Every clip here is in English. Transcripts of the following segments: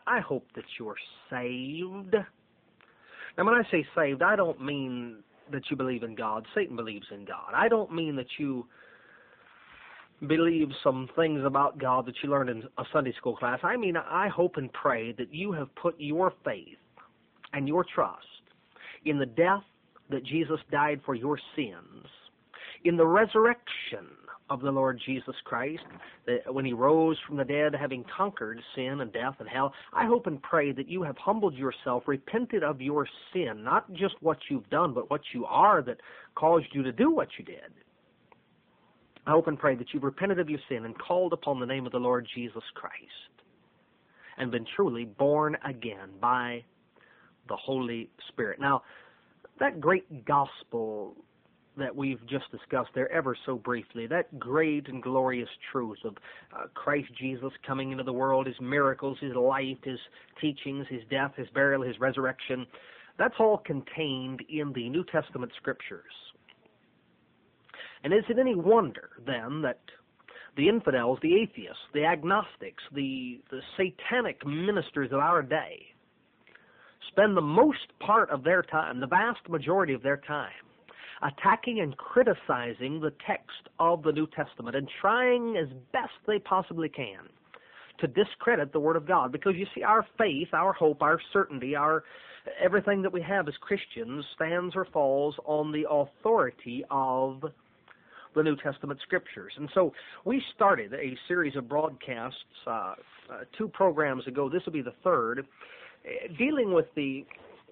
I hope that you're saved. Now, when I say saved, I don't mean that you believe in God. Satan believes in God. I don't mean that you believe some things about God that you learned in a Sunday school class. I mean, I hope and pray that you have put your faith and your trust in the death that Jesus died for your sins, in the resurrection of the Lord Jesus Christ, that when he rose from the dead, having conquered sin and death and hell. I hope and pray that you have humbled yourself, repented of your sin, not just what you've done, but what you are that caused you to do what you did. I hope and pray that you've repented of your sin and called upon the name of the Lord Jesus Christ and been truly born again by the Holy Spirit. Now, that great gospel that we've just discussed there ever so briefly, that great and glorious truth of Christ Jesus coming into the world, his miracles, his life, his teachings, his death, his burial, his resurrection, that's all contained in the New Testament Scriptures. And is it any wonder, then, that the infidels, the atheists, the agnostics, the satanic ministers of our day spend the most part of their time, the vast majority of their time, attacking and criticizing the text of the New Testament and trying as best they possibly can to discredit the Word of God? Because you see, our faith, our hope, our certainty, everything that we have as Christians stands or falls on the authority of the New Testament Scriptures. And so we started a series of broadcasts 2 programs ago. This will be the third, dealing with the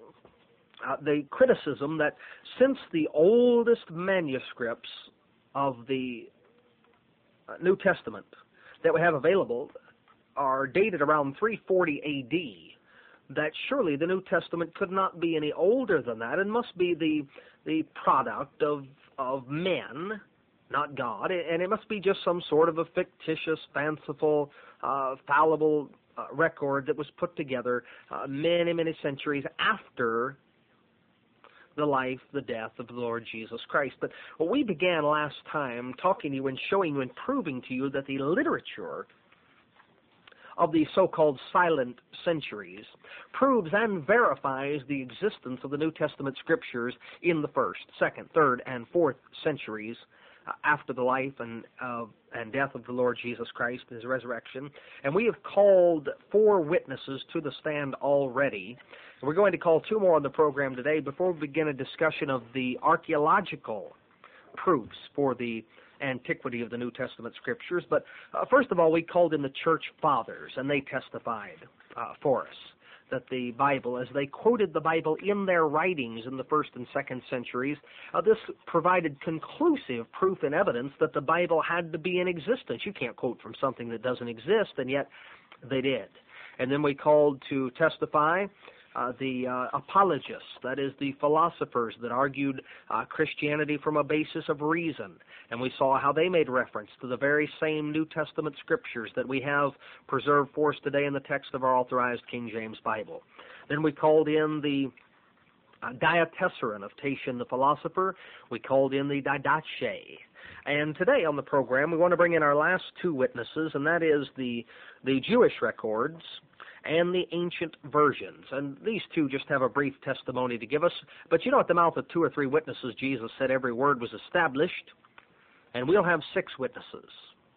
criticism that since the oldest manuscripts of the New Testament that we have available are dated around 340 A.D., that surely the New Testament could not be any older than that and must be the product of men, not God, and it must be just some sort of a fictitious, fanciful, fallible record that was put together many, many centuries after the life, the death of the Lord Jesus Christ. But what we began last time talking to you and showing you and proving to you that the literature of the so-called silent centuries proves and verifies the existence of the New Testament Scriptures in the 1st, 2nd, 3rd, and 4th centuries after the life and death of the Lord Jesus Christ and his resurrection. And we have called 4 witnesses to the stand already. We're going to call 2 more on the program today before we begin a discussion of the archaeological proofs for the antiquity of the New Testament Scriptures. But first of all, we called in the Church Fathers, and they testified for us that the Bible, as they quoted the Bible in their writings in the 1st and 2nd centuries, this provided conclusive proof and evidence that the Bible had to be in existence. You can't quote from something that doesn't exist, and yet they did. And then we called to testify the apologists, that is, the philosophers that argued Christianity from a basis of reason. And we saw how they made reference to the very same New Testament Scriptures that we have preserved for us today in the text of our authorized King James Bible. Then we called in the Diatessaron of Tatian the philosopher. We called in the Didache. And today on the program we want to bring in our last 2 witnesses, and that is the Jewish records and the ancient versions. And these 2 just have a brief testimony to give us. But you know, at the mouth of 2 or 3 witnesses, Jesus said every word was established. And we'll have 6 witnesses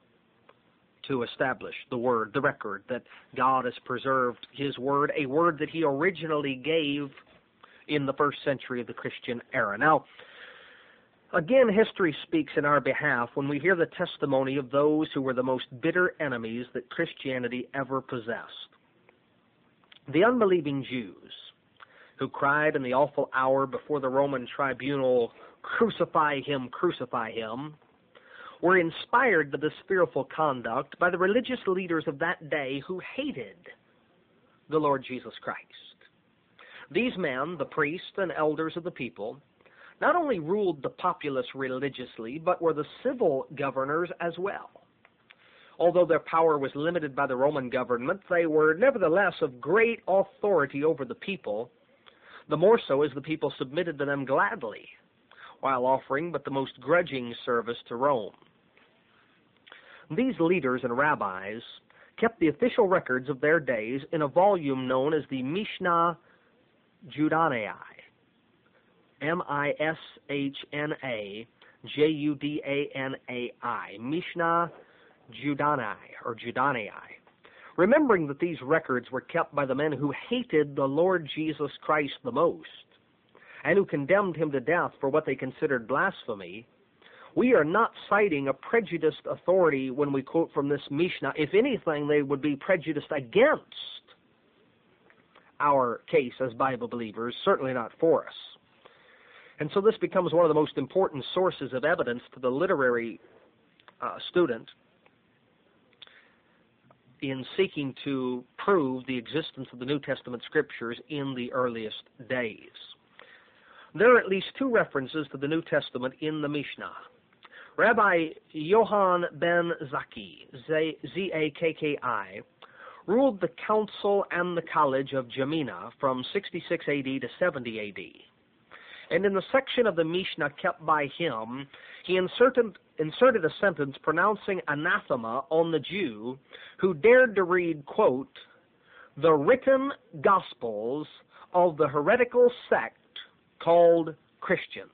to establish the word, the record, that God has preserved his word, a word that he originally gave in the 1st century of the Christian era. Now, again, history speaks in our behalf when we hear the testimony of those who were the most bitter enemies that Christianity ever possessed. The unbelieving Jews who cried in the awful hour before the Roman tribunal, "Crucify him, crucify him," were inspired to this fearful conduct by the religious leaders of that day who hated the Lord Jesus Christ. These men, the priests and elders of the people, not only ruled the populace religiously, but were the civil governors as well. Although their power was limited by the Roman government, they were nevertheless of great authority over the people, the more so as the people submitted to them gladly, while offering but the most grudging service to Rome. These leaders and rabbis kept the official records of their days in a volume known as the Mishnah Judanai, Mishna-Judanai, Mishnah Judanai, or Judanai. Remembering that these records were kept by the men who hated the Lord Jesus Christ the most, and who condemned him to death for what they considered blasphemy, we are not citing a prejudiced authority when we quote from this Mishnah. If anything, they would be prejudiced against our case as Bible believers, certainly not for us. And so this becomes one of the most important sources of evidence to the literary student in seeking to prove the existence of the New Testament Scriptures in the earliest days. There are at least two references to the New Testament in the Mishnah. Rabbi Yohan ben Zakkai, Z-A-K-K-I, ruled the council and the college of Jamina from 66 AD to 70 AD. And in the section of the Mishnah kept by him, he inserted a sentence pronouncing anathema on the Jew who dared to read, quote, the written Gospels of the heretical sect called Christians.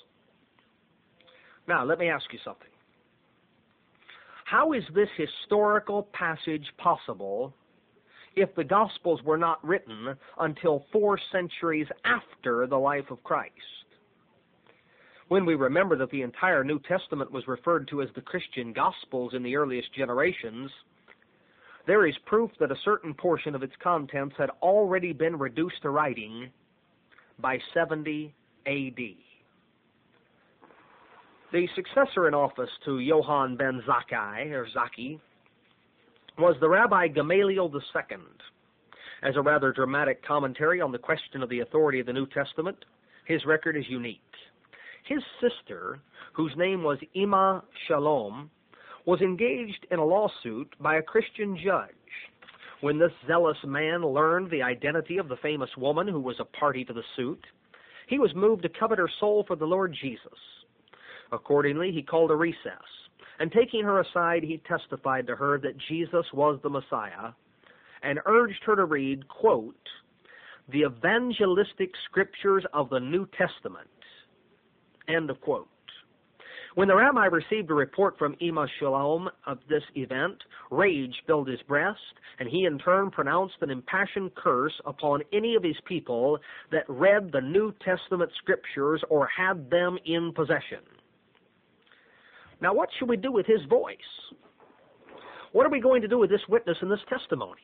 Now, let me ask you something. How is this historical passage possible if the Gospels were not written until 4 centuries after the life of Christ? When we remember that the entire New Testament was referred to as the Christian Gospels in the earliest generations, there is proof that a certain portion of its contents had already been reduced to writing by 70 A.D. The successor in office to Yohan ben Zakkai, was the Rabbi Gamaliel II. As a rather dramatic commentary on the question of the authority of the New Testament, his record is unique. His sister, whose name was Ima Shalom, was engaged in a lawsuit by a Christian judge. When this zealous man learned the identity of the famous woman who was a party to the suit, he was moved to covet her soul for the Lord Jesus. Accordingly, he called a recess, and taking her aside, he testified to her that Jesus was the Messiah, and urged her to read, quote, the evangelistic scriptures of the New Testament, end of quote. When the rabbi received a report from Ima Shalom of this event, rage filled his breast, and he in turn pronounced an impassioned curse upon any of his people that read the New Testament scriptures or had them in possession. Now, what should we do with his voice? What are we going to do with this witness and this testimony?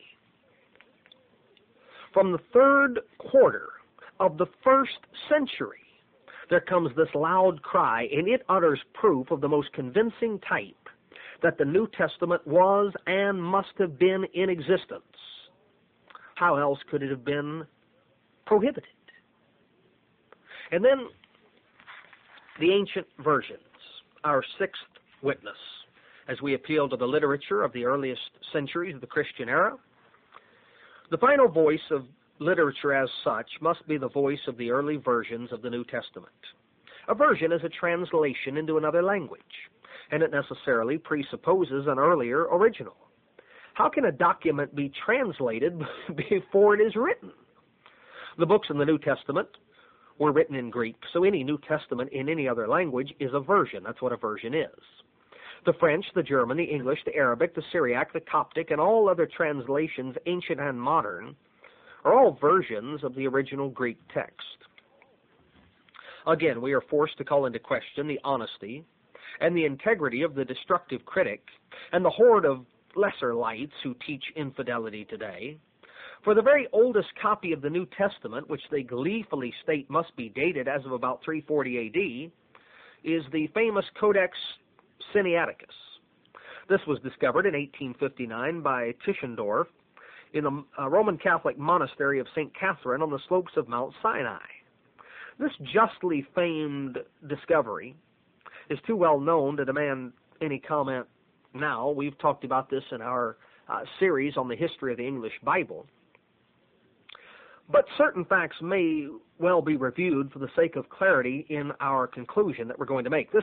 From the 3rd quarter of the 1st century, there comes this loud cry, and it utters proof of the most convincing type that the New Testament was and must have been in existence. How else could it have been prohibited? And then the ancient versions, our 6th witness, as we appeal to the literature of the earliest centuries of the Christian era. The final voice of literature as such must be the voice of the early versions of the New Testament. A version is a translation into another language, and it necessarily presupposes an earlier original. How can a document be translated before it is written? The books in the New Testament were written in Greek, so any New Testament in any other language is a version. That's what a version is. The French, the German, the English, the Arabic, the Syriac, the Coptic, and all other translations, ancient and modern, are all versions of the original Greek text. Again, we are forced to call into question the honesty and the integrity of the destructive critic and the horde of lesser lights who teach infidelity today. For the very oldest copy of the New Testament, which they gleefully state must be dated as of about 340 A.D., is the famous Codex Sinaiticus. This was discovered in 1859 by Tischendorf in the Roman Catholic monastery of St. Catherine on the slopes of Mount Sinai. This justly famed discovery is too well known to demand any comment now. We've talked about this in our series on the history of the English Bible. But certain facts may well be reviewed for the sake of clarity in our conclusion that we're going to make. This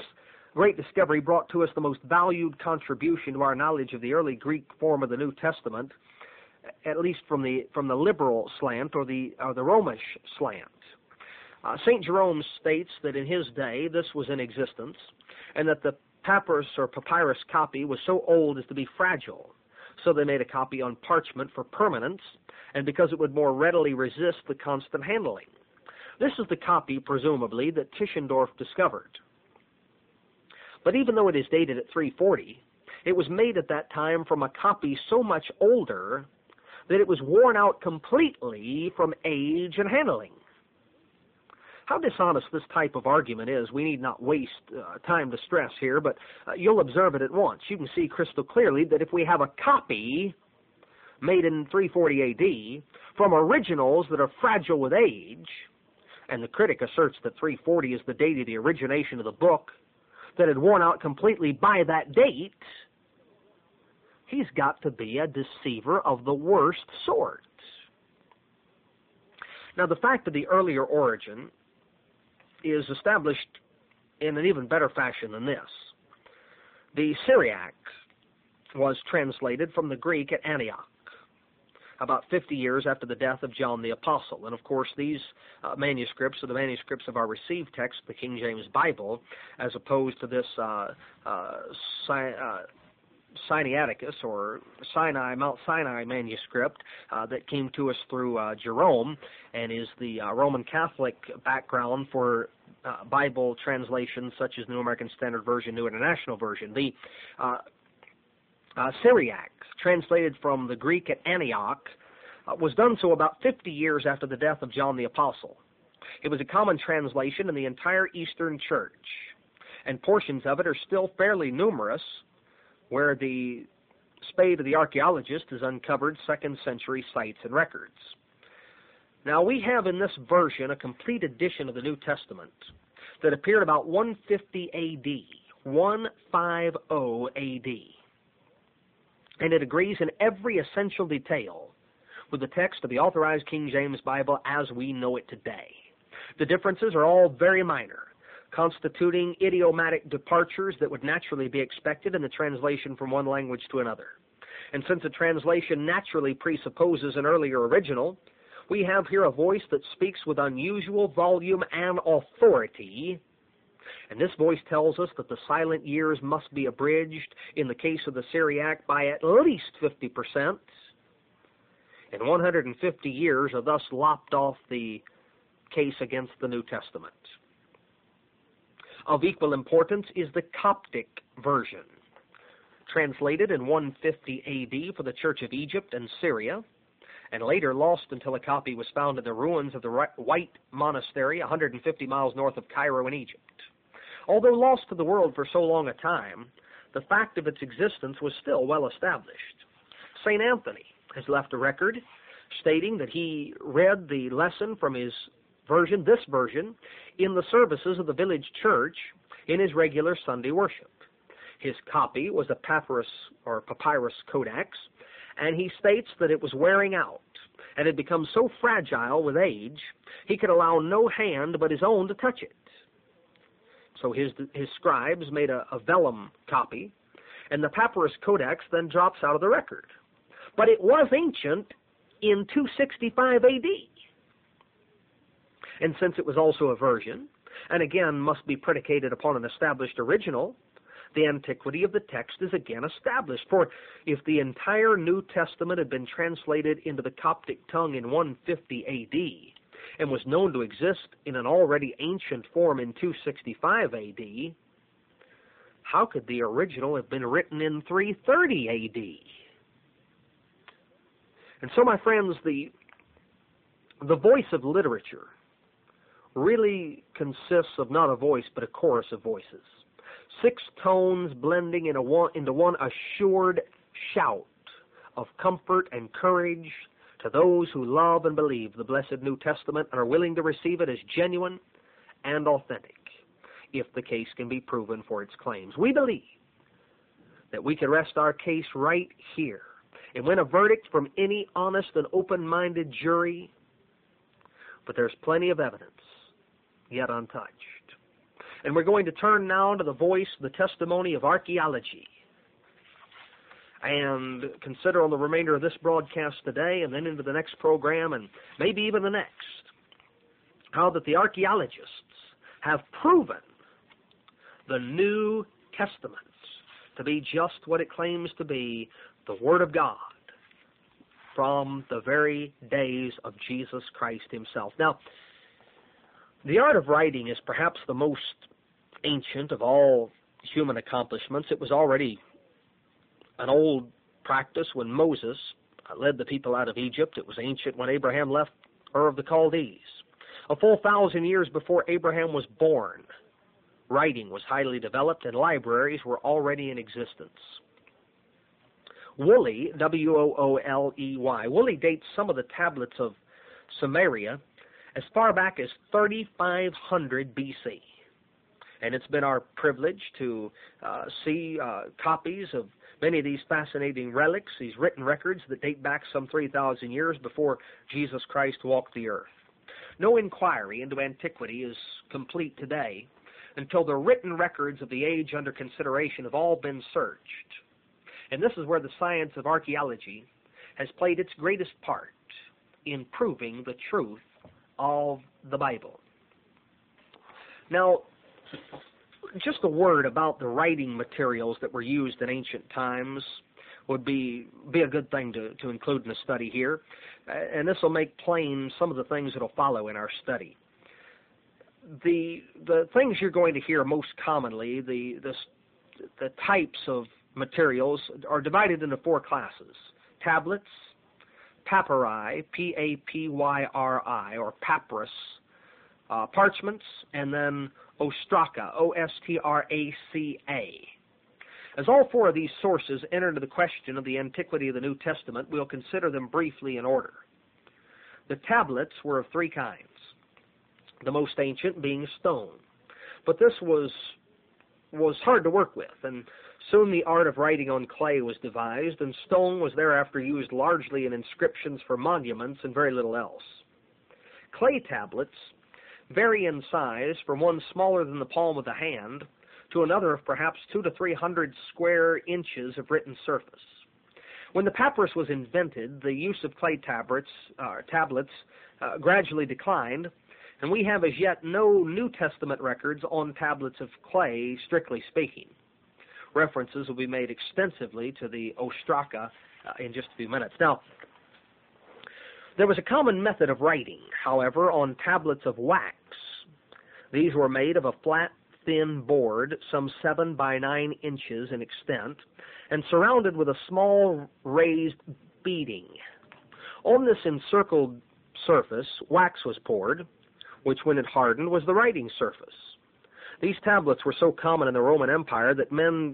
great discovery brought to us the most valued contribution to our knowledge of the early Greek form of the New Testament, at least from the liberal slant or the Romish slant. St. Jerome states that in his day this was in existence, and that the papyrus or papyrus copy was so old as to be fragile, so they made a copy on parchment for permanence, and because it would more readily resist the constant handling. This is the copy, presumably, that Tischendorf discovered. But even though it is dated at 340, it was made at that time from a copy so much older that it was worn out completely from age and handling. How dishonest this type of argument is, we need not waste time to stress here, but you'll observe it at once. You can see crystal clearly that if we have a copy made in 340 AD from originals that are fragile with age, and the critic asserts that 340 is the date of the origination of the book, that had worn out completely by that date, he's got to be a deceiver of the worst sort. Now, the fact of the earlier origin is established in an even better fashion than this. The Syriac was translated from the Greek at Antioch, about 50 years after the death of John the Apostle. And of course, these manuscripts are the manuscripts of our received text, the King James Bible, as opposed to this Sinaiticus or Mount Sinai manuscript that came to us through Jerome, and is the Roman Catholic background for Bible translations such as New American Standard Version, New International Version. The Syriac, translated from the Greek at Antioch, was done so about 50 years after the death of John the Apostle. It was a common translation in the entire Eastern Church, and portions of it are still fairly numerous, where the spade of the archaeologist has uncovered second-century sites and records. Now, we have in this version a complete edition of the New Testament that appeared about 150 A.D., 150 A.D., and it agrees in every essential detail with the text of the Authorized King James Bible as we know it today. The differences are all very minor, constituting idiomatic departures that would naturally be expected in the translation from one language to another. And since a translation naturally presupposes an earlier original, we have here a voice that speaks with unusual volume and authority, and this voice tells us that the silent years must be abridged, in the case of the Syriac, by at least 50%, and 150 years are thus lopped off the case against the New Testament. Of equal importance is the Coptic version, translated in 150 A.D. for the Church of Egypt and Syria, and later lost until a copy was found in the ruins of the White Monastery 150 miles north of Cairo in Egypt. Although lost to the world for so long a time, the fact of its existence was still well established. St. Anthony has left a record stating that he read the lesson from his version, this version, in the services of the village church in his regular Sunday worship. His copy was a papyrus or papyrus codex, and he states that it was wearing out and had become so fragile with age he could allow no hand but his own to touch it. So his scribes made a vellum copy, and the papyrus codex then drops out of the record. But it was ancient in 265 A.D. And since it was also a version, and again must be predicated upon an established original, the antiquity of the text is again established. For if the entire New Testament had been translated into the Coptic tongue in 150 A.D., and was known to exist in an already ancient form in 265 A.D., how could the original have been written in 330 A.D.? And so, my friends, the voice of literature really consists of not a voice, but a chorus of voices. 6 tones blending into one assured shout of comfort and courage to those who love and believe the blessed New Testament and are willing to receive it as genuine and authentic, if the case can be proven for its claims. We believe that we can rest our case right here and win a verdict from any honest and open-minded jury, but there's plenty of evidence yet untouched. And we're going to turn now to the voice, the testimony of archaeology, and consider on the remainder of this broadcast today and then into the next program and maybe even the next, how that the archaeologists have proven the New Testament to be just what it claims to be, the Word of God, from the very days of Jesus Christ himself. Now, the art of writing is perhaps the most ancient of all human accomplishments. It was already an old practice when Moses led the people out of Egypt. It was ancient when Abraham left Ur of the Chaldees. A full 1,000 years before Abraham was born, writing was highly developed and libraries were already in existence. Woolley, W-O-O-L-E-Y, Woolley dates some of the tablets of Samaria as far back as 3500 B.C. And it's been our privilege to see copies of many of these fascinating relics, these written records that date back some 3,000 years before Jesus Christ walked the earth. No inquiry into antiquity is complete today until the written records of the age under consideration have all been searched. And this is where the science of archaeology has played its greatest part in proving the truth of the Bible. Now, just a word about the writing materials that were used in ancient times would be a good thing to include in the study here. And this will make plain some of the things that will follow in our study. The things you're going to hear most commonly, the types of materials, are divided into 4 classes: tablets, papyri, P-A-P-Y-R-I, or papyrus, parchments, and then ostraca, O-S-T-R-A-C-A. As all 4 of these sources enter into the question of the antiquity of the New Testament, we'll consider them briefly in order. The tablets were of 3 kinds, the most ancient being stone. But this was hard to work with, and soon the art of writing on clay was devised, and stone was thereafter used largely in inscriptions for monuments and very little else. Clay tablets vary in size from one smaller than the palm of the hand to another of perhaps 200 to 300 square inches of written surface. When the papyrus was invented, the use of clay tablets gradually declined, and we have as yet no New Testament records on tablets of clay, strictly speaking. References will be made extensively to the ostraca in just a few minutes. Now, there was a common method of writing, however, on tablets of wax. These were made of a flat, thin board, some 7 by 9 inches in extent, and surrounded with a small raised beading. On this encircled surface, wax was poured, which, when it hardened, was the writing surface. These tablets were so common in the Roman Empire that men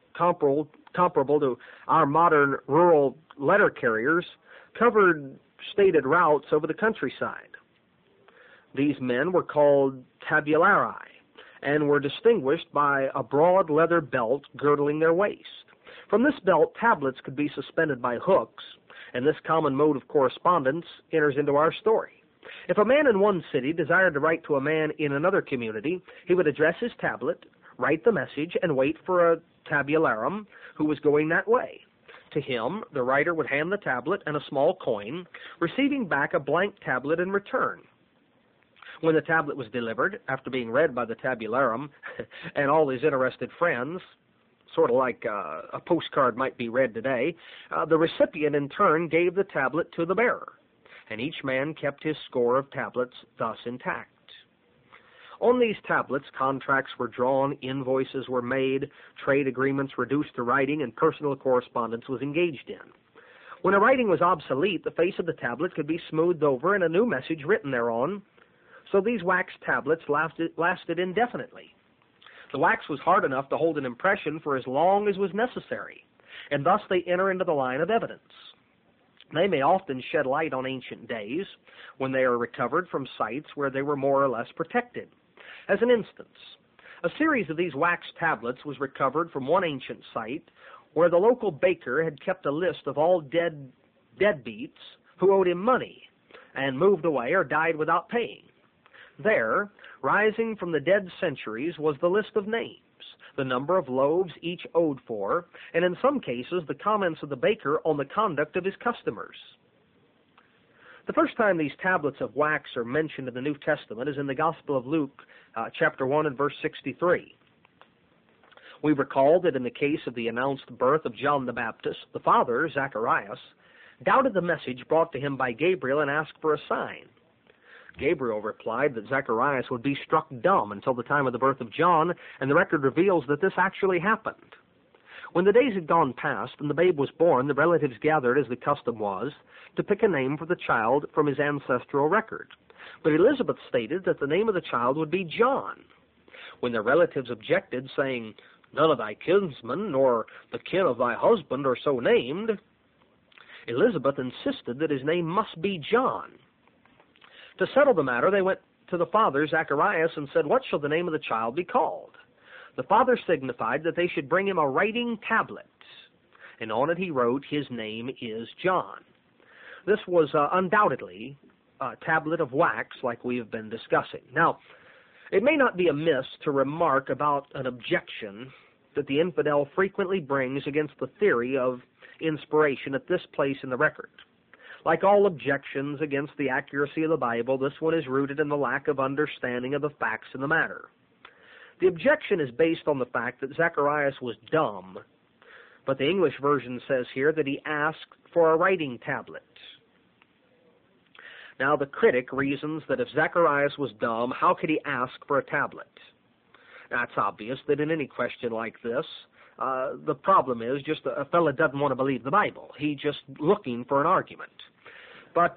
comparable to our modern rural letter carriers covered stated routes over the countryside. These men were called tabulari and were distinguished by a broad leather belt girdling their waist. From this belt, tablets could be suspended by hooks, and this common mode of correspondence enters into our story. If a man in one city desired to write to a man in another community, he would address his tablet, write the message, and wait for a tabularum who was going that way. To him, the writer would hand the tablet and a small coin, receiving back a blank tablet in return. When the tablet was delivered, after being read by the tabularum and all his interested friends, sort of like a postcard might be read today, the recipient in turn gave the tablet to the bearer, and each man kept his score of tablets thus intact. On these tablets, contracts were drawn, invoices were made, trade agreements reduced to writing, and personal correspondence was engaged in. When a writing was obsolete, the face of the tablet could be smoothed over and a new message written thereon, so these wax tablets lasted indefinitely. The wax was hard enough to hold an impression for as long as was necessary, and thus they enter into the line of evidence. They may often shed light on ancient days when they are recovered from sites where they were more or less protected. As an instance, a series of these wax tablets was recovered from one ancient site where the local baker had kept a list of all deadbeats who owed him money and moved away or died without paying. There, Rising from the dead centuries was the list of names, the number of loaves each owed for, and in some cases the comments of the baker on the conduct of his customers. The first time these tablets of wax are mentioned in the New Testament is in the Gospel of Luke, chapter 1 and verse 63. We recall that in the case of the announced birth of John the Baptist, the father, Zacharias, doubted the message brought to him by Gabriel and asked for a sign. Gabriel replied that Zacharias would be struck dumb until the time of the birth of John, and the record reveals that this actually happened. When the days had gone past and the babe was born, the relatives gathered, as the custom was, to pick a name for the child from his ancestral record. But Elizabeth stated that the name of the child would be John. When their relatives objected, saying, "None of thy kinsmen nor the kin of thy husband are so named," Elizabeth insisted that his name must be John. To settle the matter, they went to the father, Zacharias, and said, "What shall the name of the child be called?" The father signified that they should bring him a writing tablet, and on it he wrote, "His name is John." This was undoubtedly a tablet of wax, like we have been discussing. Now, it may not be amiss to remark about an objection that the infidel frequently brings against the theory of inspiration at this place in the record. Like all objections against the accuracy of the Bible, this one is rooted in the lack of understanding of the facts in the matter. The objection is based on the fact that Zacharias was dumb, but the English version says here that he asked for a writing tablet. Now, the critic reasons that if Zacharias was dumb, how could he ask for a tablet? Now, it's obvious that in any question like this, the problem is just a fellow doesn't want to believe the Bible. He's just looking for an argument. But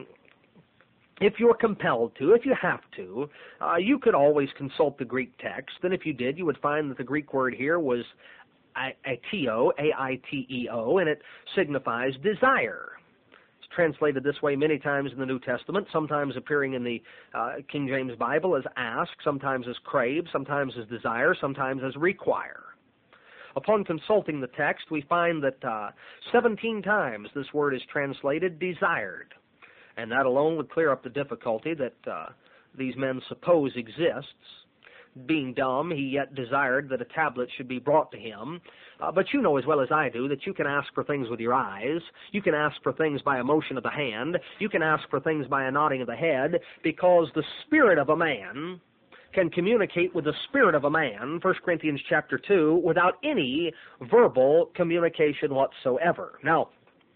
if you're compelled to, if you have to, you could always consult the Greek text, and if you did, you would find that the Greek word here was aiteo, A-I-T-E-O, and it signifies desire. It's translated this way many times in the New Testament, sometimes appearing in the King James Bible as ask, sometimes as crave, sometimes as desire, sometimes as require. Upon consulting the text, we find that 17 times this word is translated desired. And that alone would clear up the difficulty that these men suppose exists. Being dumb, he yet desired that a tablet should be brought to him. But you know as well as I do that you can ask for things with your eyes. You can ask for things by a motion of the hand. You can ask for things by a nodding of the head, because the spirit of a man can communicate with the spirit of a man, 1 Corinthians chapter 2, without any verbal communication whatsoever. Now,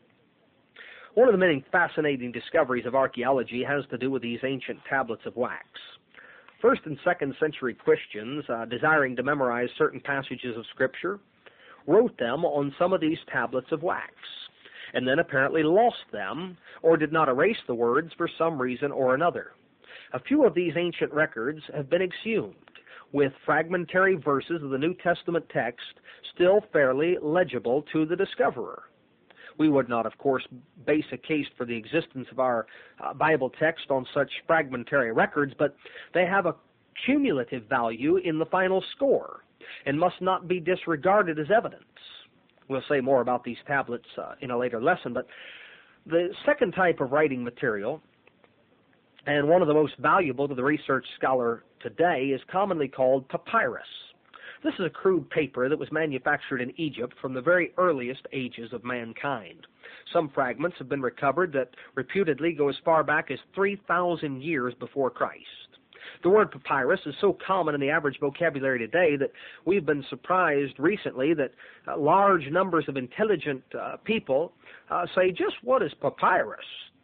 one of the many fascinating discoveries of archaeology has to do with these ancient tablets of wax. First and second century Christians, desiring to memorize certain passages of Scripture, wrote them on some of these tablets of wax, and then apparently lost them, or did not erase the words for some reason or another. A few of these ancient records have been exhumed, with fragmentary verses of the New Testament text still fairly legible to the discoverer. We would not, of course, base a case for the existence of our Bible text on such fragmentary records, but they have a cumulative value in the final score and must not be disregarded as evidence. We'll say more about these tablets in a later lesson, but the second type of writing material, and one of the most valuable to the research scholar today, is commonly called papyrus. This is a crude paper that was manufactured in Egypt from the very earliest ages of mankind. Some fragments have been recovered that reputedly go as far back as 3,000 years before Christ. The word papyrus is so common in the average vocabulary today that we've been surprised recently that large numbers of intelligent people say, just what is papyrus?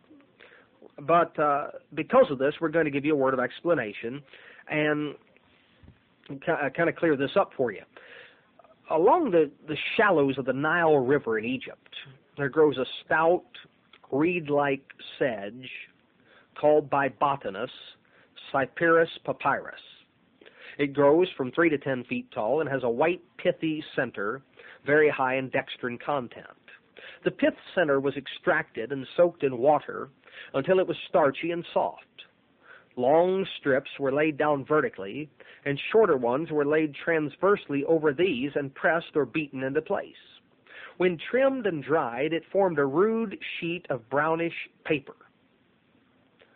But because of this, we're going to give you a word of explanation and kind of clear this up for you. Along the shallows of the Nile River in Egypt, there grows a stout, reed-like sedge called by botanists Cyperus papyrus. It grows from 3 to 10 feet tall and has a white, pithy center, very high in dextrin content. The pith center was extracted and soaked in water until it was starchy and soft. Long strips were laid down vertically, and shorter ones were laid transversely over these and pressed or beaten into place. When trimmed and dried, it formed a rude sheet of brownish paper.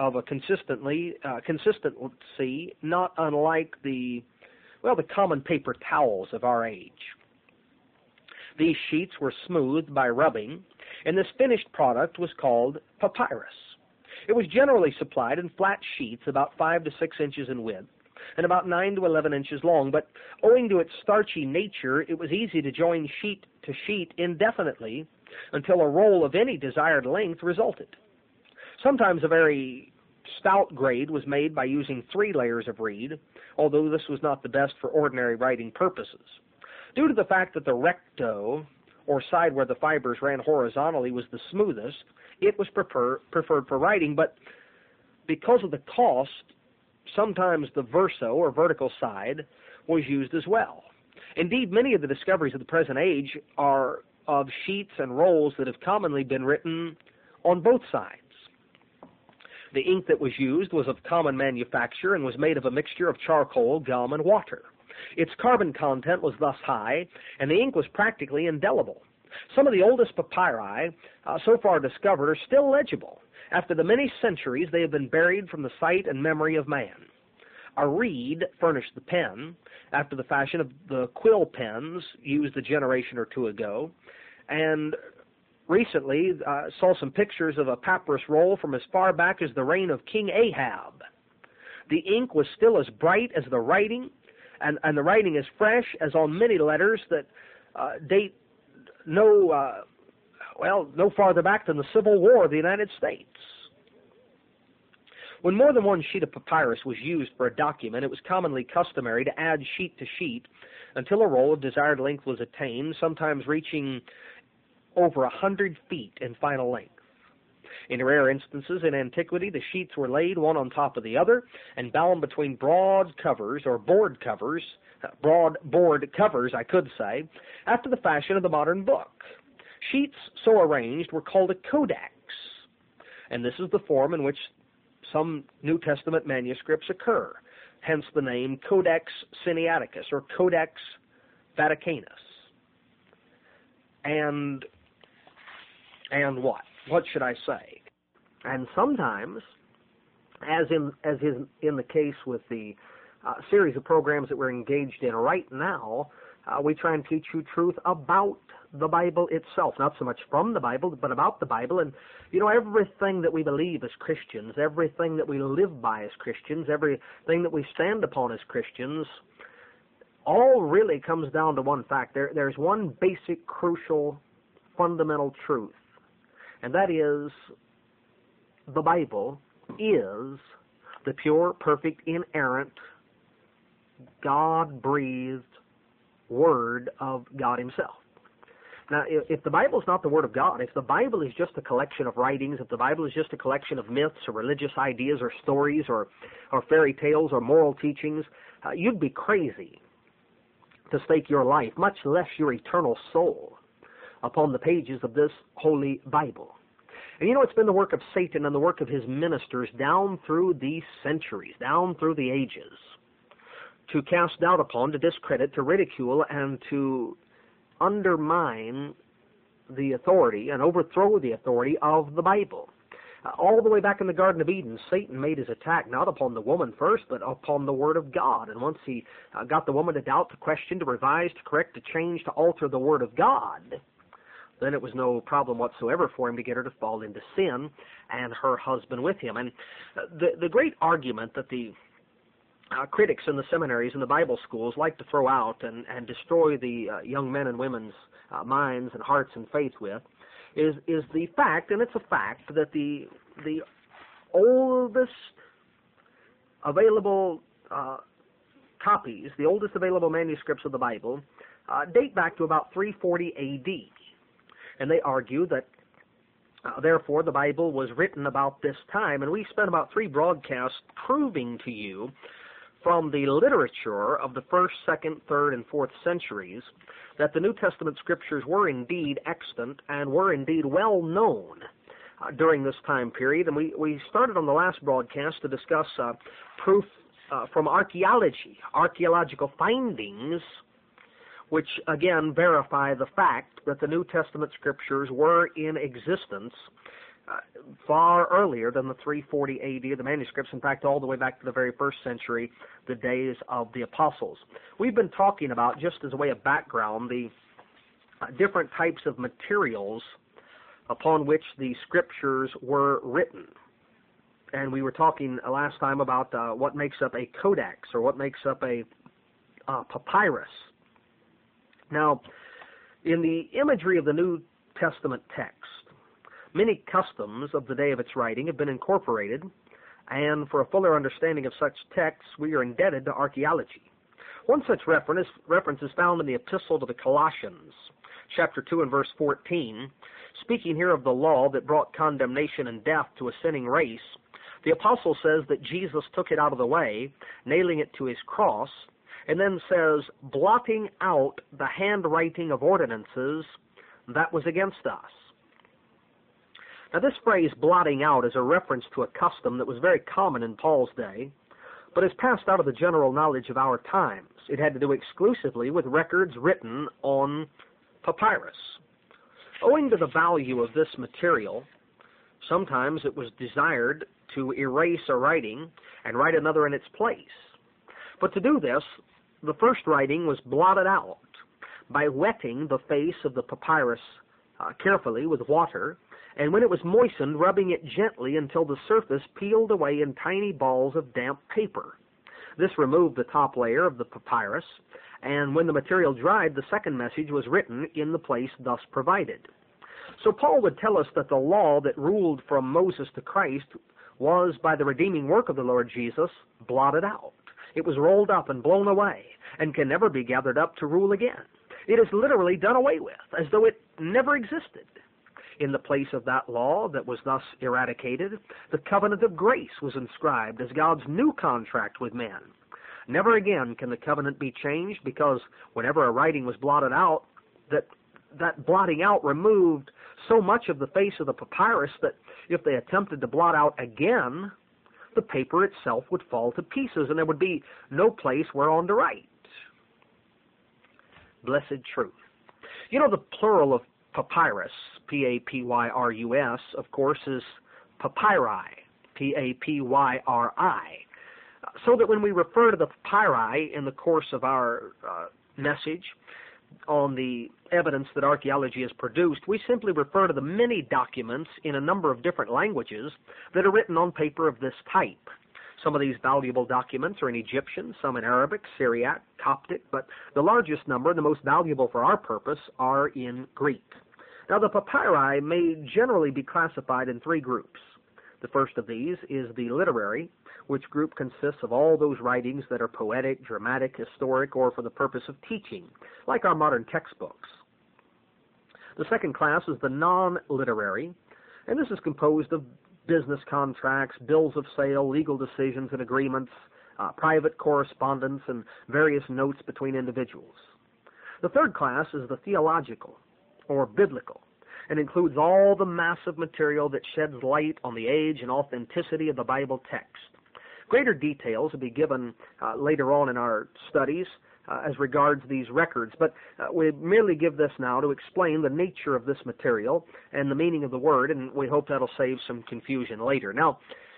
of a consistency not unlike the common paper towels of our age. These sheets were smoothed by rubbing, and this finished product was called papyrus. It was generally supplied in flat sheets about 5 to 6 inches in width and about 9 to 11 inches long, but owing to its starchy nature, it was easy to join sheet to sheet indefinitely until a roll of any desired length resulted. Sometimes a very stout grade was made by using 3 layers of reed, although this was not the best for ordinary writing purposes. Due to the fact that the recto, or side where the fibers ran horizontally, was the smoothest, it was preferred for writing, but because of the cost, sometimes the verso, or vertical side, was used as well. Indeed, many of the discoveries of the present age are of sheets and rolls that have commonly been written on both sides. The ink that was used was of common manufacture and was made of a mixture of charcoal, gum, and water. Its carbon content was thus high, and the ink was practically indelible. Some of the oldest papyri so far discovered are still legible. After the many centuries, they have been buried from the sight and memory of man. A reed furnished the pen, after the fashion of the quill pens used a generation or two ago, and recently saw some pictures of a papyrus roll from as far back as the reign of King Ahab. The ink was still as bright as the writing, and the writing as fresh as on many letters that date no farther back than the Civil War of the United States. When more than one sheet of papyrus was used for a document, it was commonly customary to add sheet to sheet until a roll of desired length was attained, sometimes reaching over 100 feet in final length. In rare instances in antiquity, the sheets were laid one on top of the other and bound between broad covers, or board covers, I could say, after the fashion of the modern book. Sheets so arranged were called a codex, and this is the form in which some New Testament manuscripts occur, hence the name Codex Sinaiticus or Codex Vaticanus. And what? What should I say? And sometimes, as is in the case with the series of programs that we're engaged in right now, we try and teach you truth about the Bible itself, not so much from the Bible, but about the Bible. And, everything that we believe as Christians, everything that we live by as Christians, everything that we stand upon as Christians, all really comes down to one fact. There's one basic, crucial, fundamental truth, and that is the Bible is the pure, perfect, inerrant, God-breathed Word of God Himself. Now, if the Bible is not the Word of God, if the Bible is just a collection of writings, if the Bible is just a collection of myths or religious ideas or stories or fairy tales or moral teachings, you'd be crazy to stake your life, much less your eternal soul, upon the pages of this holy Bible. And it's been the work of Satan and the work of his ministers down through the centuries, down through the ages, to cast doubt upon, to discredit, to ridicule, and to undermine the authority and overthrow the authority of the Bible. All the way back in the Garden of Eden, Satan made his attack not upon the woman first, but upon the Word of God. And once he got the woman to doubt, to question, to revise, to correct, to change, to alter the Word of God, then it was no problem whatsoever for him to get her to fall into sin, and her husband with him. And the great argument that the critics in the seminaries and the Bible schools like to throw out and destroy the young men and women's minds and hearts and faith with is the fact, and it's a fact, that the oldest available copies, the oldest available manuscripts of the Bible, date back to about 340 A.D., and they argue that therefore the Bible was written about this time, and we spent about 3 broadcasts proving to you from the literature of the 1st, 2nd, 3rd, and 4th centuries that the New Testament scriptures were indeed extant and were indeed well known during this time period. And we started on the last broadcast to discuss proof from archaeology, archaeological findings, which again verify the fact that the New Testament scriptures were in existence far earlier than the 340 AD of the manuscripts, in fact, all the way back to the very first century, the days of the apostles. We've been talking about, just as a way of background, the different types of materials upon which the scriptures were written. And we were talking last time about what makes up a codex, or what makes up a papyrus. Now, in the imagery of the New Testament text, many customs of the day of its writing have been incorporated, and for a fuller understanding of such texts, we are indebted to archaeology. One such reference is found in the Epistle to the Colossians, chapter 2 and verse 14. Speaking here of the law that brought condemnation and death to a sinning race, the apostle says that Jesus took it out of the way, nailing it to his cross, and then says, blotting out the handwriting of ordinances that was against us. Now, this phrase, blotting out, is a reference to a custom that was very common in Paul's day, but has passed out of the general knowledge of our times. It had to do exclusively with records written on papyrus. Owing to the value of this material, sometimes it was desired to erase a writing and write another in its place. But to do this, the first writing was blotted out by wetting the face of the papyrus carefully with water, and when it was moistened, rubbing it gently until the surface peeled away in tiny balls of damp paper. This removed the top layer of the papyrus, and when the material dried, the second message was written in the place thus provided. So Paul would tell us that the law that ruled from Moses to Christ was, by the redeeming work of the Lord Jesus, blotted out. It was rolled up and blown away, and can never be gathered up to rule again. It is literally done away with, as though it never existed. In the place of that law that was thus eradicated, the covenant of grace was inscribed as God's new contract with men. Never again can the covenant be changed, because whenever a writing was blotted out, that blotting out removed so much of the face of the papyrus that if they attempted to blot out again, the paper itself would fall to pieces, and there would be no place whereon to write. Blessed truth. You know, the plural of papyrus, P-A-P-Y-R-U-S, of course, is papyri, P-A-P-Y-R-I. So that when we refer to the papyri in the course of our message on the evidence that archaeology has produced, we simply refer to the many documents in a number of different languages that are written on paper of this type. Some of these valuable documents are in Egyptian, some in Arabic, Syriac, Coptic, but the largest number, the most valuable for our purpose, are in Greek. Now, the papyri may generally be classified in three groups. The first of these is the literary, which group consists of all those writings that are poetic, dramatic, historic, or for the purpose of teaching, like our modern textbooks. The second class is the non-literary, and this is composed of business contracts, bills of sale, legal decisions and agreements, private correspondence, and various notes between individuals. The third class is the theological, or biblical, and includes all the massive material that sheds light on the age and authenticity of the Bible text. Greater details will be given later on in our studies as regards these records, but we merely give this now to explain the nature of this material and the meaning of the word, and we hope that'll save some confusion later. Now,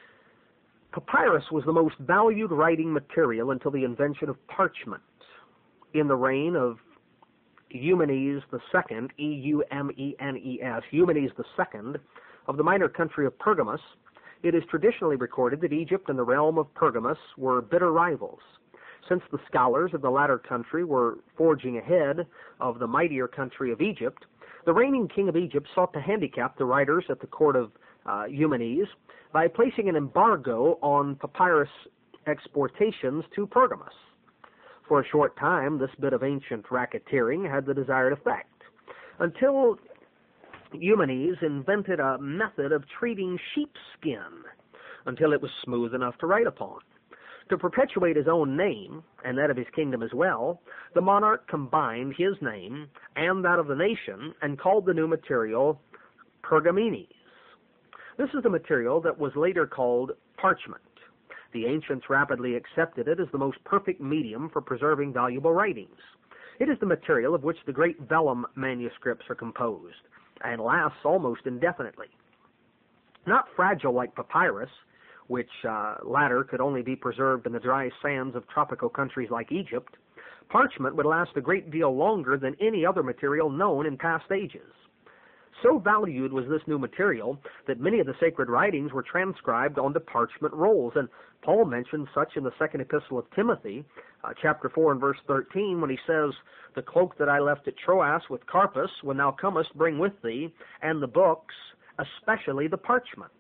papyrus was the most valued writing material until the invention of parchment in the reign of Eumenes II, E-U-M-E-N-E-S, Eumenes II, of the minor country of Pergamus. It is traditionally recorded that Egypt and the realm of Pergamus were bitter rivals. Since the scholars of the latter country were forging ahead of the mightier country of Egypt, the reigning king of Egypt sought to handicap the writers at the court of Eumenes by placing an embargo on papyrus exportations to Pergamus. For a short time, this bit of ancient racketeering had the desired effect, until Eumenes invented a method of treating sheepskin until it was smooth enough to write upon. To perpetuate his own name, and that of his kingdom as well, the monarch combined his name and that of the nation and called the new material pergamenes. This is the material that was later called parchment. The ancients rapidly accepted it as the most perfect medium for preserving valuable writings. It is the material of which the great vellum manuscripts are composed, and lasts almost indefinitely. Not fragile like papyrus, which latter could only be preserved in the dry sands of tropical countries like Egypt. Parchment would last a great deal longer than any other material known in past ages. So valued was this new material that many of the sacred writings were transcribed onto parchment rolls, and Paul mentions such in the second epistle of Timothy, chapter 4 and verse 13, when he says, "The cloak that I left at Troas with Carpus, when thou comest, bring with thee, and the books, especially the parchments."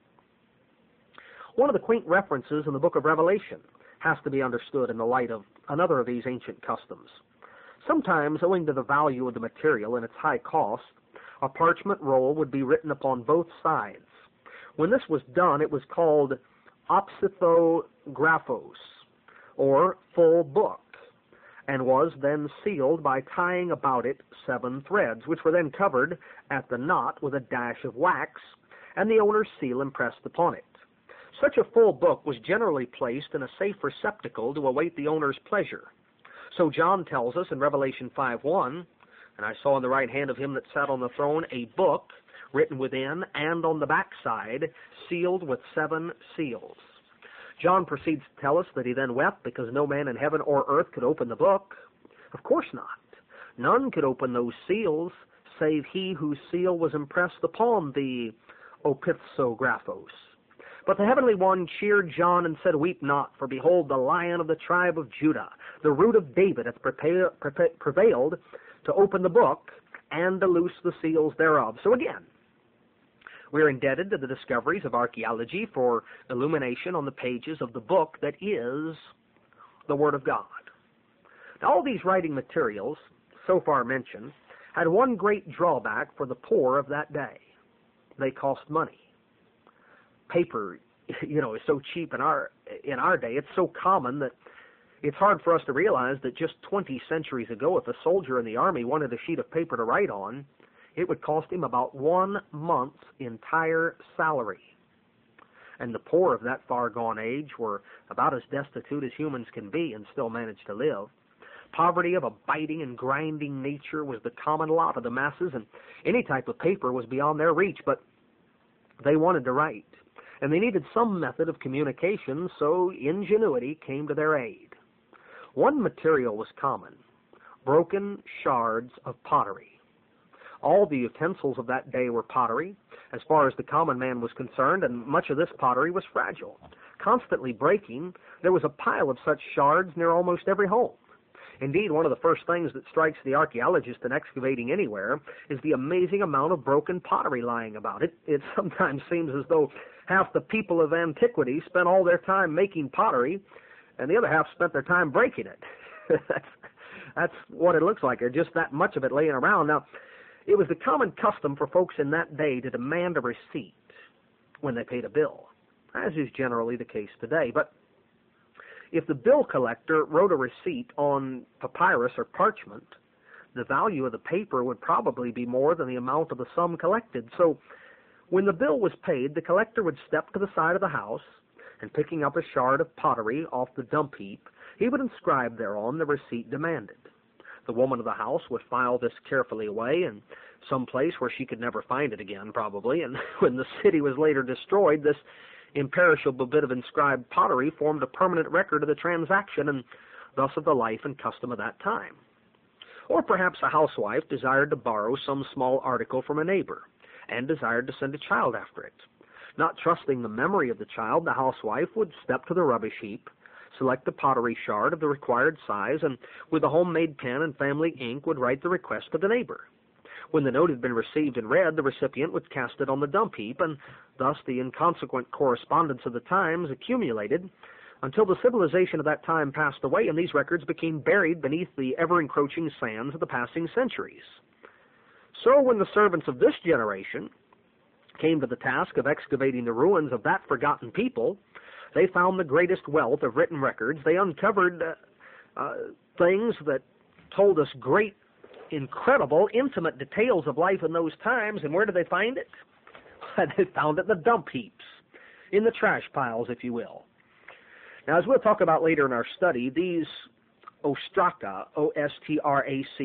One of the quaint references in the book of Revelation has to be understood in the light of another of these ancient customs. Sometimes, owing to the value of the material and its high cost, a parchment roll would be written upon both sides. When this was done, it was called opisthographos, or full book, and was then sealed by tying about it 7 threads, which were then covered at the knot with a dash of wax, and the owner's seal impressed upon it. Such a full book was generally placed in a safe receptacle to await the owner's pleasure. So John tells us in Revelation 5:1, "And I saw in the right hand of him that sat on the throne a book written within and on the backside, sealed with 7 seals." John proceeds to tell us that he then wept because no man in heaven or earth could open the book. Of course not. None could open those seals save he whose seal was impressed upon the opisthographos. But the heavenly one cheered John and said, "Weep not, for behold, the Lion of the tribe of Judah, the root of David, hath prevailed to open the book and to loose the seals thereof." So again, we are indebted to the discoveries of archaeology for illumination on the pages of the book that is the Word of God. Now, all these writing materials, so far mentioned, had one great drawback for the poor of that day. They cost money. Paper, is so cheap in our day. It's so common that it's hard for us to realize that just 20 centuries ago, if a soldier in the army wanted a sheet of paper to write on, it would cost him about 1 month's entire salary. And the poor of that far-gone age were about as destitute as humans can be and still manage to live. Poverty of a biting and grinding nature was the common lot of the masses, and any type of paper was beyond their reach, but they wanted to write. And they needed some method of communication, so ingenuity came to their aid. One material was common: broken shards of pottery. All the utensils of that day were pottery, as far as the common man was concerned, and much of this pottery was fragile. Constantly breaking, there was a pile of such shards near almost every home. Indeed, one of the first things that strikes the archaeologist in excavating anywhere is the amazing amount of broken pottery lying about. It sometimes seems as though half the people of antiquity spent all their time making pottery, and the other half spent their time breaking it. That's what it looks like. There's just that much of it laying around. Now, it was the common custom for folks in that day to demand a receipt when they paid a bill, as is generally the case today. But if the bill collector wrote a receipt on papyrus or parchment, the value of the paper would probably be more than the amount of the sum collected. So when the bill was paid, the collector would step to the side of the house, and picking up a shard of pottery off the dump heap, he would inscribe thereon the receipt demanded. The woman of the house would file this carefully away in some place where she could never find it again, probably, and when the city was later destroyed, this imperishable bit of inscribed pottery formed a permanent record of the transaction and thus of the life and custom of that time. Or perhaps a housewife desired to borrow some small article from a neighbor and desired to send a child after it. Not trusting the memory of the child, the housewife would step to the rubbish heap, select a pottery shard of the required size, and with a homemade pen and family ink would write the request to the neighbor. When the note had been received and read, the recipient would cast it on the dump heap, and thus the inconsequent correspondence of the times accumulated until the civilization of that time passed away, and these records became buried beneath the ever-encroaching sands of the passing centuries. So when the servants of this generation came to the task of excavating the ruins of that forgotten people, they found the greatest wealth of written records. They uncovered things that told us great, incredible, intimate details of life in those times. And where did they find it? They found it in the dump heaps, in the trash piles, if you will. Now, as we'll talk about later in our study, these ostraka,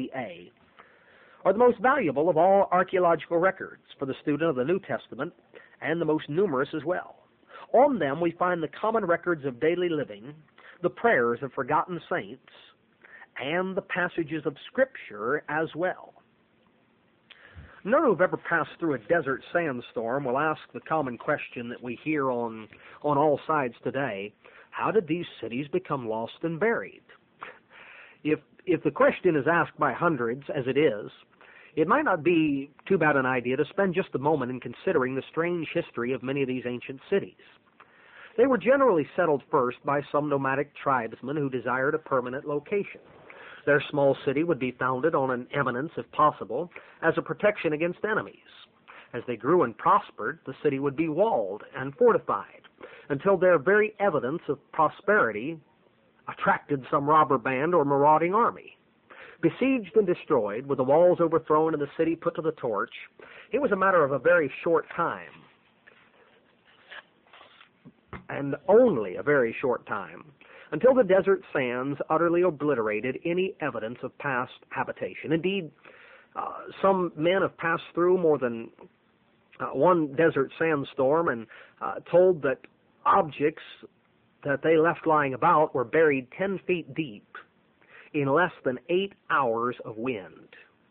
O-S-T-R-A-C-A, are the most valuable of all archaeological records for the student of the New Testament, and the most numerous as well. On them we find the common records of daily living, the prayers of forgotten saints, and the passages of Scripture as well. None who've ever passed through a desert sandstorm will ask the common question that we hear on all sides today: how did these cities become lost and buried? If the question is asked by hundreds, as it is, it might not be too bad an idea to spend just a moment in considering the strange history of many of these ancient cities. They were generally settled first by some nomadic tribesmen who desired a permanent location. Their small city would be founded on an eminence, if possible, as a protection against enemies. As they grew and prospered, the city would be walled and fortified until their very evidence of prosperity attracted some robber band or marauding army. Besieged and destroyed, with the walls overthrown and the city put to the torch, it was a matter of a very short time, and only a very short time, until the desert sands utterly obliterated any evidence of past habitation. Indeed, some men have passed through more than one desert sandstorm and told that objects that they left lying about were buried 10 feet deep in less than 8 hours of wind.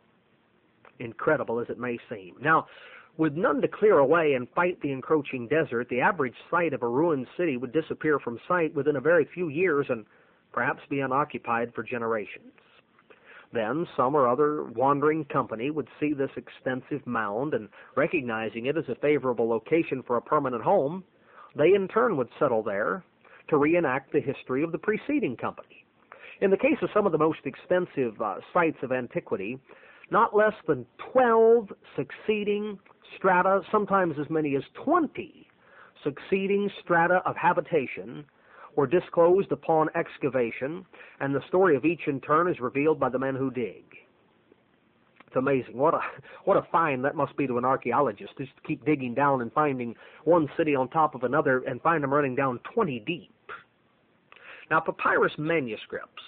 Incredible as it may seem. Now, with none to clear away and fight the encroaching desert, the average site of a ruined city would disappear from sight within a very few years and perhaps be unoccupied for generations. Then some or other wandering company would see this extensive mound, and recognizing it as a favorable location for a permanent home, they in turn would settle there to reenact the history of the preceding company. In the case of some of the most extensive sites of antiquity, not less than 12 succeeding strata, sometimes as many as 20 succeeding strata of habitation, were disclosed upon excavation, and the story of each in turn is revealed by the men who dig. It's amazing. What a find that must be to an archaeologist, just to keep digging down and finding one city on top of another and find them running down 20 deep. Now, papyrus manuscripts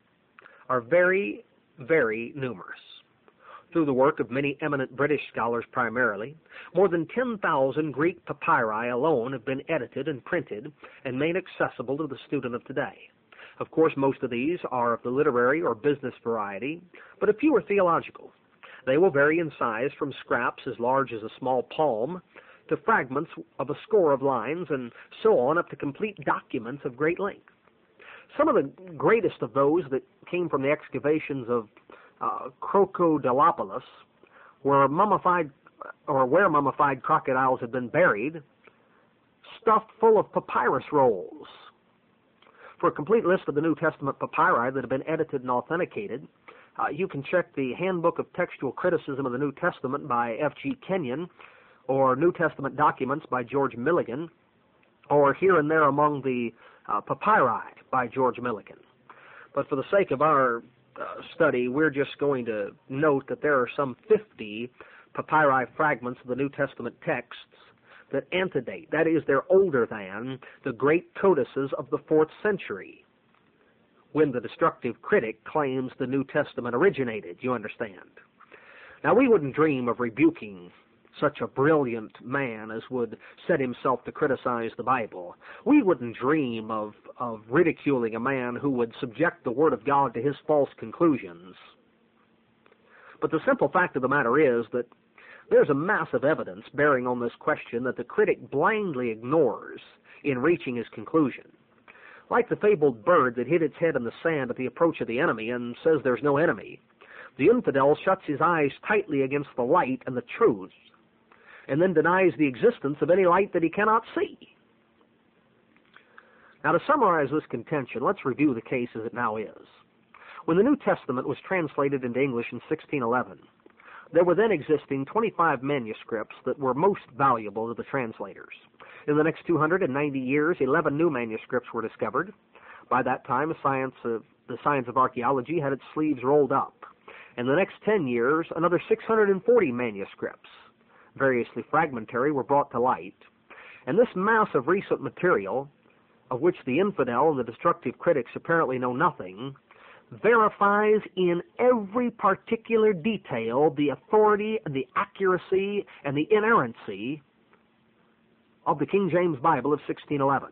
are very, very numerous. Through the work of many eminent British scholars primarily, more than 10,000 Greek papyri alone have been edited and printed and made accessible to the student of today. Of course, most of these are of the literary or business variety, but a few are theological. They will vary in size from scraps as large as a small palm to fragments of a score of lines, and so on up to complete documents of great length. Some of the greatest of those that came from the excavations of Crocodilopolis, where mummified crocodiles had been buried, stuffed full of papyrus rolls. For a complete list of the New Testament papyri that have been edited and authenticated, you can check the Handbook of Textual Criticism of the New Testament by F.G. Kenyon, or New Testament Documents by George Milligan, or Here and There Among the Papyri by George Milligan. But for the sake of our study, we're just going to note that there are some 50 papyri fragments of the New Testament texts that antedate, that is, they're older than the great codices of the 4th century, when the destructive critic claims the New Testament originated, you understand. Now, we wouldn't dream of rebuking such a brilliant man as would set himself to criticize the Bible. We wouldn't dream of ridiculing a man who would subject the Word of God to his false conclusions. But the simple fact of the matter is that there's a mass of evidence bearing on this question that the critic blindly ignores in reaching his conclusion. Like the fabled bird that hid its head in the sand at the approach of the enemy and says there's no enemy, the infidel shuts his eyes tightly against the light and the truth, and then denies the existence of any light that he cannot see. Now, to summarize this contention, let's review the case as it now is. When the New Testament was translated into English in 1611, there were then existing 25 manuscripts that were most valuable to the translators. In the next 290 years, 11 new manuscripts were discovered. By that time, the science of archaeology had its sleeves rolled up. In the next 10 years, another 640 manuscripts, variously fragmentary, were brought to light. And this mass of recent material, of which the infidel and the destructive critics apparently know nothing, verifies in every particular detail the authority and the accuracy and the inerrancy of the King James Bible of 1611.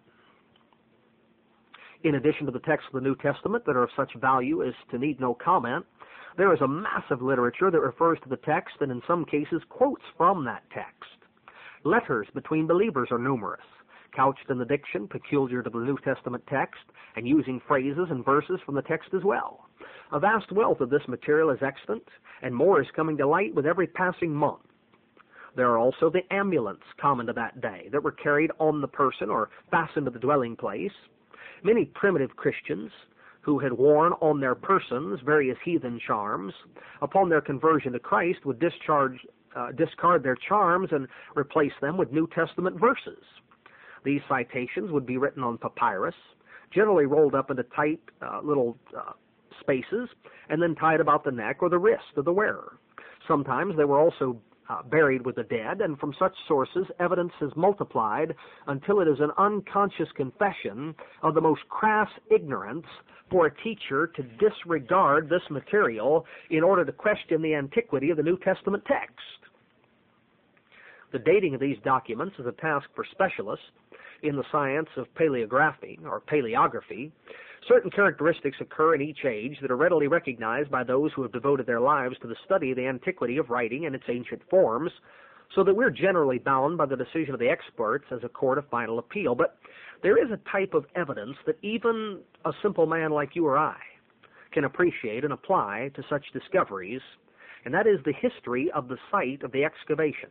In addition to the texts of the New Testament that are of such value as to need no comment, there is a massive literature that refers to the text and in some cases quotes from that text. Letters between believers are numerous, couched in the diction peculiar to the New Testament text and using phrases and verses from the text as well. A vast wealth of this material is extant, and more is coming to light with every passing month. There are also the amulets common to that day that were carried on the person or fastened to the dwelling place. Many primitive Christians who had worn on their persons various heathen charms, upon their conversion to Christ would discard their charms and replace them with New Testament verses. These citations would be written on papyrus, generally rolled up into tight little spaces, and then tied about the neck or the wrist of the wearer. Sometimes they were also buried with the dead, and from such sources evidence has multiplied until it is an unconscious confession of the most crass ignorance for a teacher to disregard this material in order to question the antiquity of the New Testament text. The dating of these documents is a task for specialists in the science of paleography or paleography. Certain characteristics occur in each age that are readily recognized by those who have devoted their lives to the study of the antiquity of writing and its ancient forms, so that we're generally bound by the decision of the experts as a court of final appeal. But there is a type of evidence that even a simple man like you or I can appreciate and apply to such discoveries, and that is the history of the site of the excavation.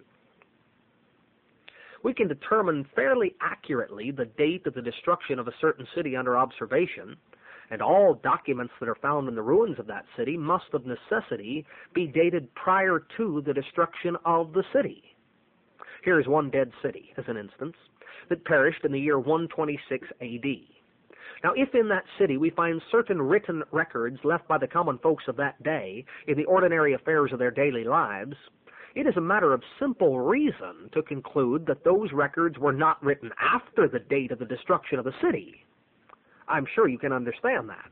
We can determine fairly accurately the date of the destruction of a certain city under observation, and all documents that are found in the ruins of that city must of necessity be dated prior to the destruction of the city. Here is one dead city, as an instance, that perished in the year 126 A.D. Now, if in that city we find certain written records left by the common folks of that day in the ordinary affairs of their daily lives, it is a matter of simple reason to conclude that those records were not written after the date of the destruction of the city. I'm sure you can understand that.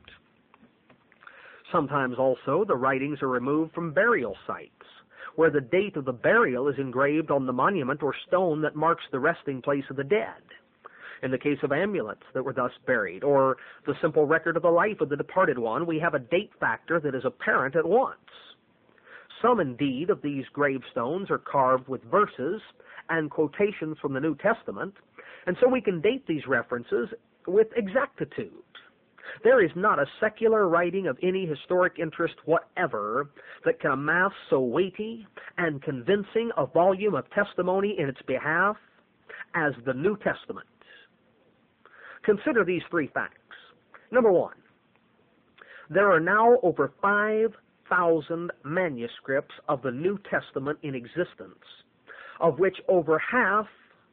Sometimes also the writings are removed from burial sites, where the date of the burial is engraved on the monument or stone that marks the resting place of the dead. In the case of amulets that were thus buried, or the simple record of the life of the departed one, we have a date factor that is apparent at once. Some, indeed, of these gravestones are carved with verses and quotations from the New Testament, and so we can date these references with exactitude. There is not a secular writing of any historic interest whatever that can amass so weighty and convincing a volume of testimony in its behalf as the New Testament. Consider these three facts. Number one, there are now over 5,000 manuscripts of the New Testament in existence, of which over half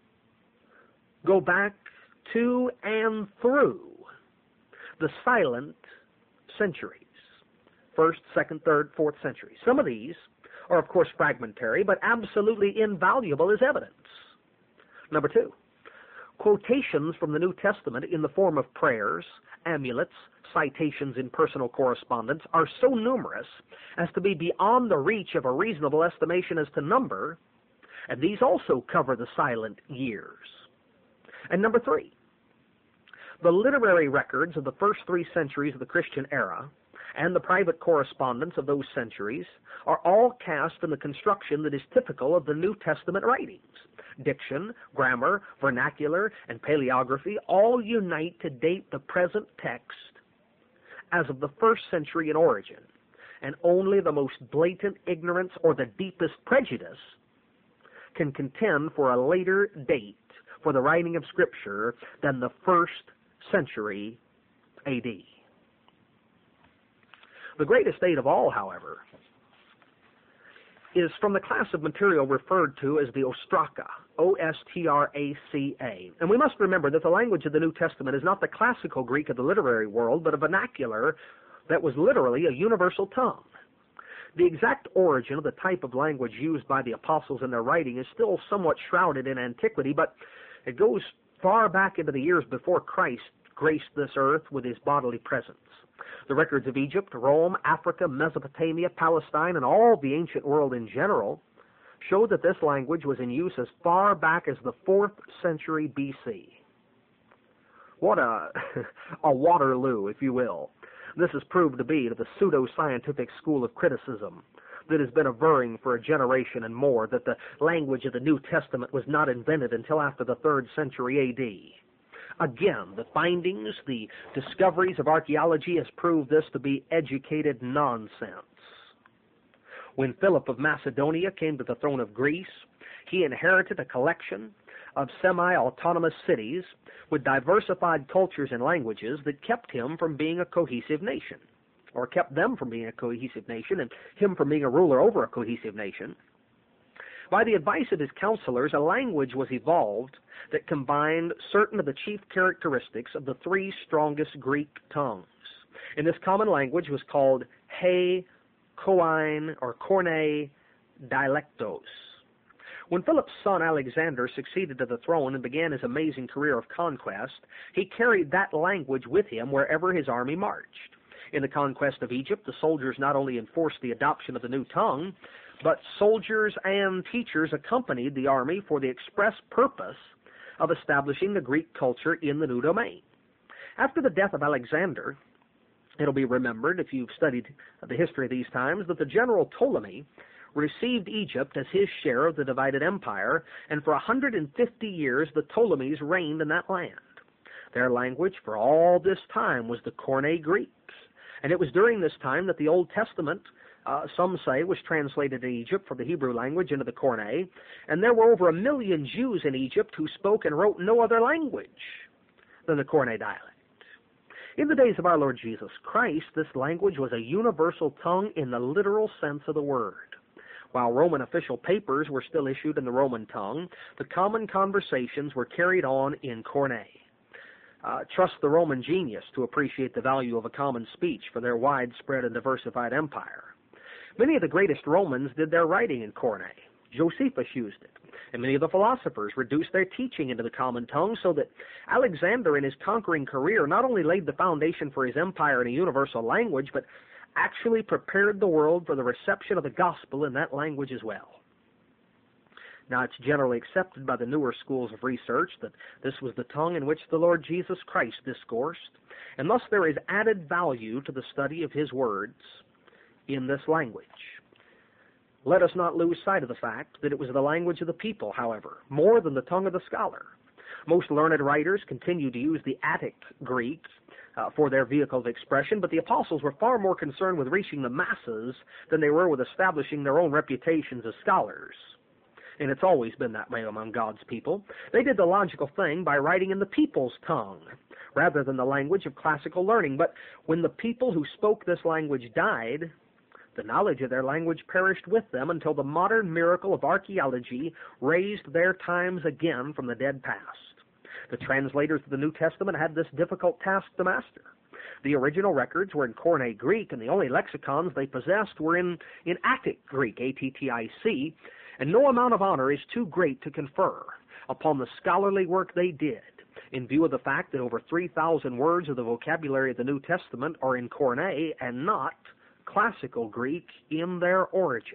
go back to and through the silent centuries, 1st, 2nd, 3rd, 4th centuries. Some of these are, of course, fragmentary, but absolutely invaluable as evidence. Number two, quotations from the New Testament in the form of prayers, amulets, citations in personal correspondence are so numerous as to be beyond the reach of a reasonable estimation as to number, and these also cover the silent years. And number three, the literary records of the first 3 centuries of the Christian era and the private correspondence of those centuries are all cast in the construction that is typical of the New Testament writings. Diction, grammar, vernacular, and paleography all unite to date the present text as of the 1st century in origin, and only the most blatant ignorance or the deepest prejudice can contend for a later date for the writing of Scripture than the 1st century A.D. The greatest date of all, however, is from the class of material referred to as the Ostraka, O-S-T-R-A-C-A. And we must remember that the language of the New Testament is not the classical Greek of the literary world, but a vernacular that was literally a universal tongue. The exact origin of the type of language used by the apostles in their writing is still somewhat shrouded in antiquity, but it goes far back into the years before Christ graced this earth with his bodily presence. The records of Egypt, Rome, Africa, Mesopotamia, Palestine, and all the ancient world in general show that this language was in use as far back as the 4th century BC. What a Waterloo, if you will. This has proved to be to the pseudo-scientific school of criticism that has been averring for a generation and more that the language of the New Testament was not invented until after the 3rd century A.D. Again, the findings, the discoveries of archaeology has proved this to be educated nonsense. When Philip of Macedonia came to the throne of Greece, he inherited a collection of semi-autonomous cities with diversified cultures and languages that kept him from being a cohesive nation, or kept them from being a cohesive nation and him from being a ruler over a cohesive nation. By the advice of his counselors, a language was evolved that combined certain of the chief characteristics of the 3 strongest Greek tongues. And this common language was called He, Koine, or Koine dialectos. When Philip's son Alexander succeeded to the throne and began his amazing career of conquest, he carried that language with him wherever his army marched. In the conquest of Egypt, the soldiers not only enforced the adoption of the new tongue, but soldiers and teachers accompanied the army for the express purpose of establishing the Greek culture in the new domain. After the death of Alexander, it'll be remembered, if you've studied the history of these times, that the general Ptolemy received Egypt as his share of the divided empire, and for 150 years the Ptolemies reigned in that land. Their language for all this time was the Koine Greek, and it was during this time that the Old Testament, some say, was translated in Egypt from the Hebrew language into the Koine, and there were over 1 million Jews in Egypt who spoke and wrote no other language than the Koine dialect. In the days of our Lord Jesus Christ, this language was a universal tongue in the literal sense of the word. While Roman official papers were still issued in the Roman tongue, the common conversations were carried on in Koine. Trust the Roman genius to appreciate the value of a common speech for their widespread and diversified empire. Many of the greatest Romans did their writing in Koine. Josephus used it, and many of the philosophers reduced their teaching into the common tongue, so that Alexander in his conquering career not only laid the foundation for his empire in a universal language, but actually prepared the world for the reception of the gospel in that language as well. Now, it's generally accepted by the newer schools of research that this was the tongue in which the Lord Jesus Christ discoursed, and thus there is added value to the study of his words in this language. Let us not lose sight of the fact that it was the language of the people, however, more than the tongue of the scholar. Most learned writers continue to use the Attic Greek for their vehicle of expression, but the apostles were far more concerned with reaching the masses than they were with establishing their own reputations as scholars. And it's always been that way among God's people. They did the logical thing by writing in the people's tongue, rather than the language of classical learning. But when the people who spoke this language died, the knowledge of their language perished with them until the modern miracle of archaeology raised their times again from the dead past. The translators of the New Testament had this difficult task to master. The original records were in Koine Greek, and the only lexicons they possessed were in Attic Greek, A-T-T-I-C, and no amount of honor is too great to confer upon the scholarly work they did, in view of the fact that over 3,000 words of the vocabulary of the New Testament are in Koine and not classical Greek in their origin.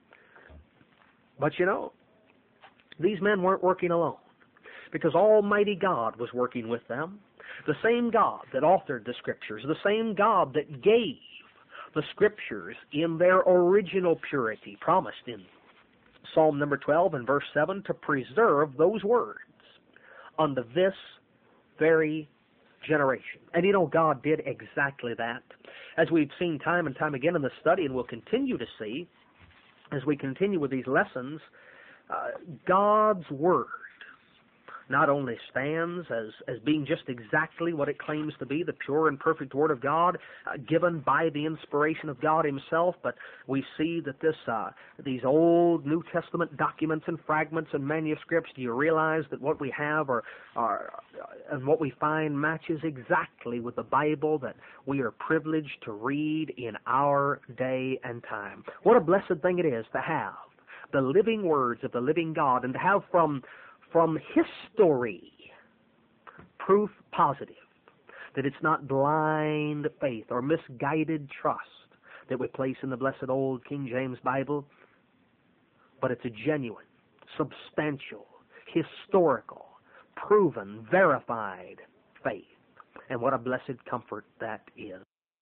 But you know, these men weren't working alone, because Almighty God was working with them. The same God that authored the Scriptures, the same God that gave the Scriptures in their original purity, promised in Psalm number 12 and verse 7 to preserve those words unto this very generation. And you know, God did exactly that. As we've seen time and time again in the study, and will continue to see as we continue with these lessons, God's Word not only stands as being just exactly what it claims to be, the pure and perfect Word of God, given by the inspiration of God Himself, but we see that these old New Testament documents and fragments and manuscripts, do you realize that what we have and what we find matches exactly with the Bible that we are privileged to read in our day and time? What a blessed thing it is to have the living words of the living God, and to have from history proof positive that it's not blind faith or misguided trust that we place in the blessed old King James Bible. but it's a genuine, substantial, historical, proven, verified faith. And what a blessed comfort that is.